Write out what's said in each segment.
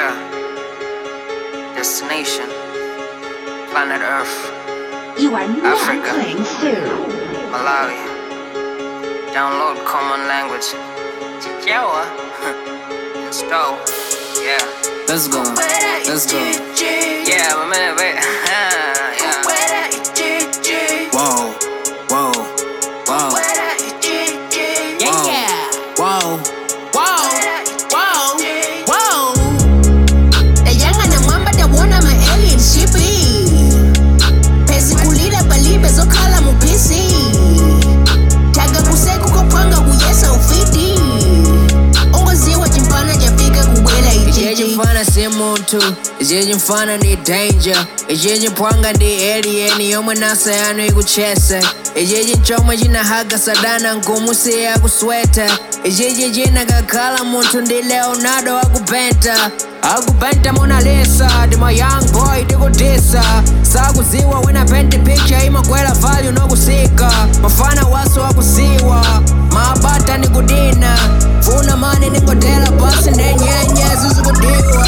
Yeah. Destination. Planet Earth. You are not Africa. playing fair. Malawi. Download common language. Chichewa. Install. Yeah. Let's go. Let's go. Yeah, my man, wait. Yeah. Whoa. Whoa. Whoa. Yeah. Whoa. Wow. Wow. Wow. Dayanga na mwamba tawona ma alien shipi. Pezi kulira balibe zokhala mupisi. Taga kuseku kopanga kuyesa ufiti. Ongoziwa chimpana jafika kubwela ijiji. Ijeje mfana si muntu, ijeje mfana ni danger. Ijeje mpwanga ndi alien yomwe nasa yanu ikuchese. Ijeje chomwe chinahaga sadana nkumusi ya kusweta. Ijeje jina kakhala muntu ndi Leonardo akupenta. Akupenta Mona Lisa, ndi my young boy ndikudisa. Sakuziwa wena penti picture imakwela value nokusika. Mafana waso wakusiwa, mabata nikudina. Funa mani ningodela basi nenyenye zizikudiwa.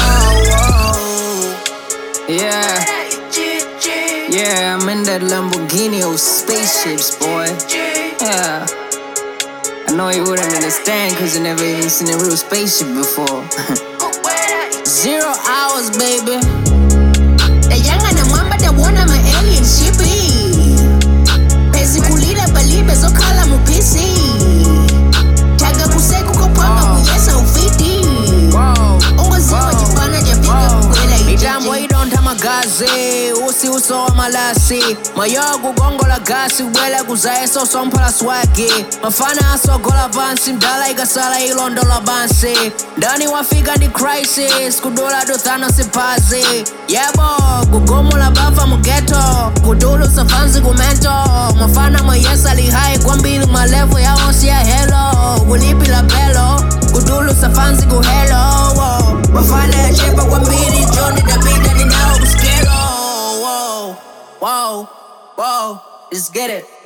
Yeah. Yeah, I'm in that Lamborghini of spaceships, boy. Yeah. I know you wouldn't understand cause you never even seen a real spaceship before. 0 hours, baby. Dayanga na mwamba tawona ma alien shipi. Pezi kulira balibe zokhala mupisi. Taga kuseku kopanga kuyesa ufiti. Ongoziwa chimpana jafika kubwela Mitambo ijiji. idonta magazi, usi uso wa malasi. Mayogu gongo la gasi, ubwele kuzaesa usompala swagi. Mafana asogola vansi, mdala ikasala ilondo la bansi. Ndani wafika ndi crisis, kudula duthano sipazi. Yebo, kugomo la bafa mugeto, kudulu safanzi kumento. Mafana mayesa lihai kwa mbili malevo ya osi ya hello. Kulipi la pelo, kudulu safanzi kuhelo. Mafana ya chepa kwa mbili, Johnny Dabida ni nao kuskelo. Whoa, whoa, whoa, let's get it.